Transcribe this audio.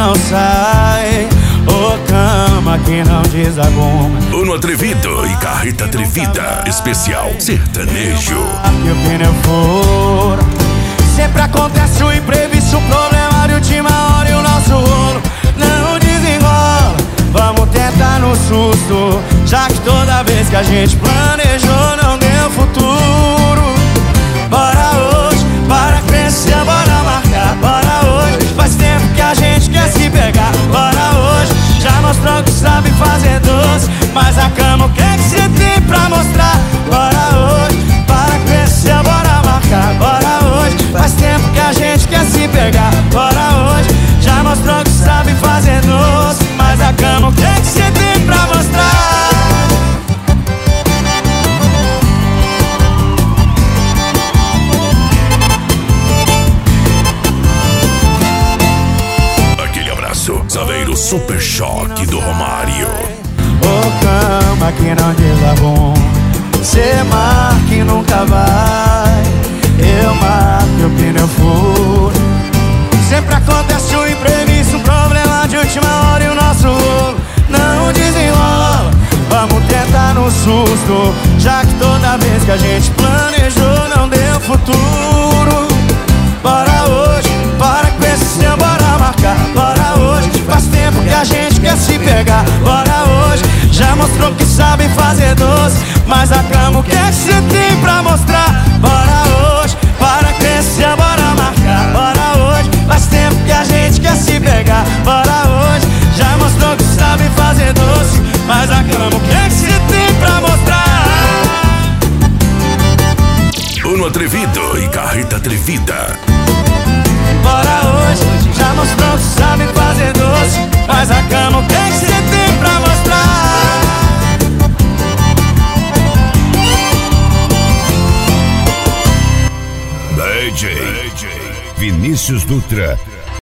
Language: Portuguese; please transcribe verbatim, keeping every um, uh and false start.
não sai. Ô cama que não desarruma. Uno Atrevido e Carreta Atrevida, especial sertanejo. Que o pneu fura. Sempre acontece o imprevisto, o problema de última hora e o nosso rolo não desenrola. Vamos tentar no susto, já que toda vez que a gente planejou não deu futuro. Bora hoje, para crescer, bora marcar. Bora hoje, faz tempo que a gente quer se pegar. Bora hoje, já mostrou que sabe fazer doce, mas a cama o que é que você tem pra mostrar? Bora hoje, para crescer, bora marcar. Bora hoje, faz tempo que a gente quer se pegar. Bora hoje, já mostrou que sabe fazer doce, mas a cama o que é que você tem pra mostrar? Aquele abraço, Saveiro Super Choque do Romário. Ô cama que não desarruma, cê marca e nunca vai. Eu marco e o pneu fura. Sempre acontece o imprevisto, um problema de última hora e o nosso rolo não desenrola. Vamos tentar no susto, já que toda vez que a gente planejou não deu futuro. Bora hoje, para com esse seu, bora marcar. Bora hoje, faz tempo que a gente quer se pegar. Bora hoje, já mostrou que sabe fazer doce, mas a cama o que é que você tem pra mostrar? Bora hoje, para crescer, bora marcar. Bora hoje, faz tempo que a gente quer se pegar. Bora hoje, já mostrou que sabe fazer doce, mas a cama o que é que você tem pra mostrar? Uno Atrevido e Carreta Atrevida. Bora hoje, já mostrou que sabe fazer doce, mas a cama o que é que você tem pra mostrar? D J Vinícius Dutra